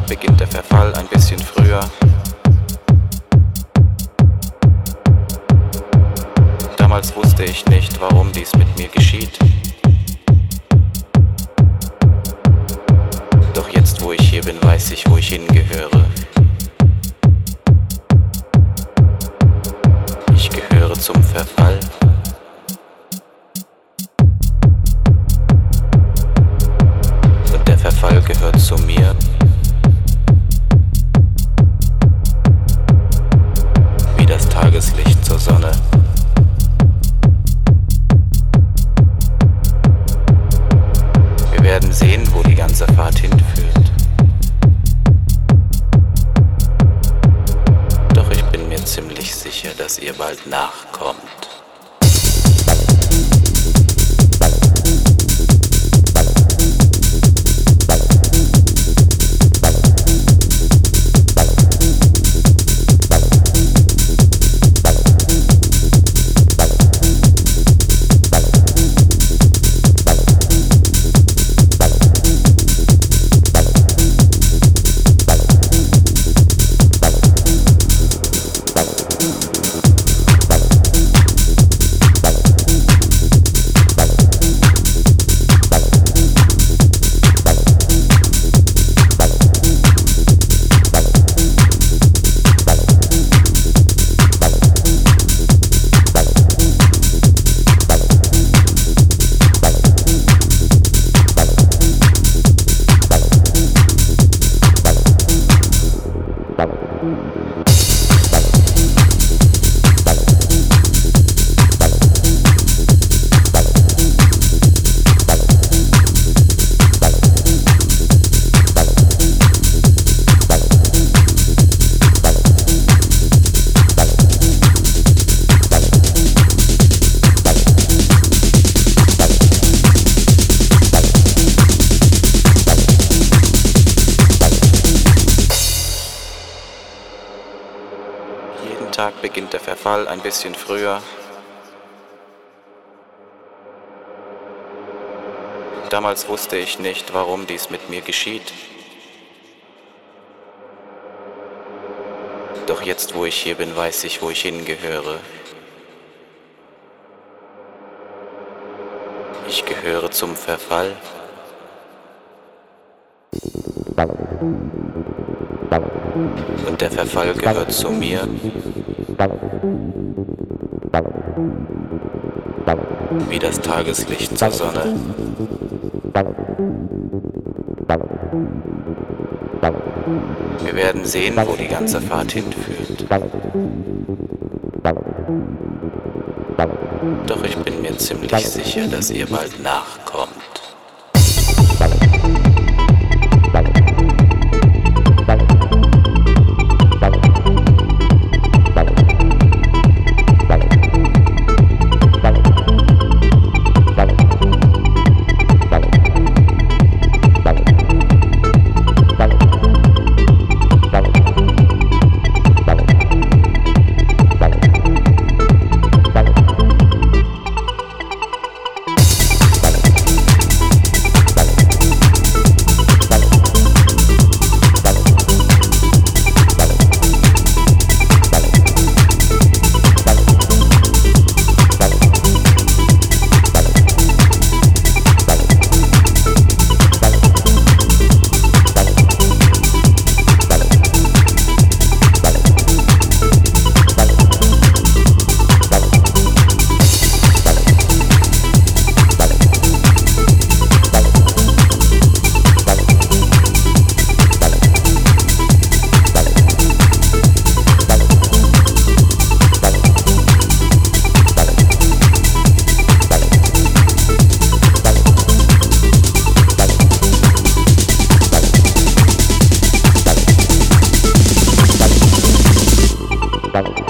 Tag beginnt der Verfall ein bisschen früher. Damals wusste ich nicht, warum dies mit mir geschieht. Doch jetzt, wo ich hier bin, weiß ich, wo ich hingehöre. Ich gehöre zum Verfall. Und der Verfall gehört zu mir. Wie das Tageslicht zur Sonne. Wir werden sehen, wo die ganze Fahrt hinführt. Doch ich bin mir ziemlich sicher, dass ihr bald nachkommt. Jeden Tag beginnt der Verfall ein bisschen früher. Damals wusste ich nicht, warum dies mit mir geschieht. Doch jetzt, wo ich hier bin, weiß ich, wo ich hingehöre. Ich gehöre zum Verfall. Und der Verfall gehört zu mir. Wie das Tageslicht zur Sonne. Wir werden sehen, wo die ganze Fahrt hinführt. Doch ich bin mir ziemlich sicher, dass ihr bald nachkommt. Bye.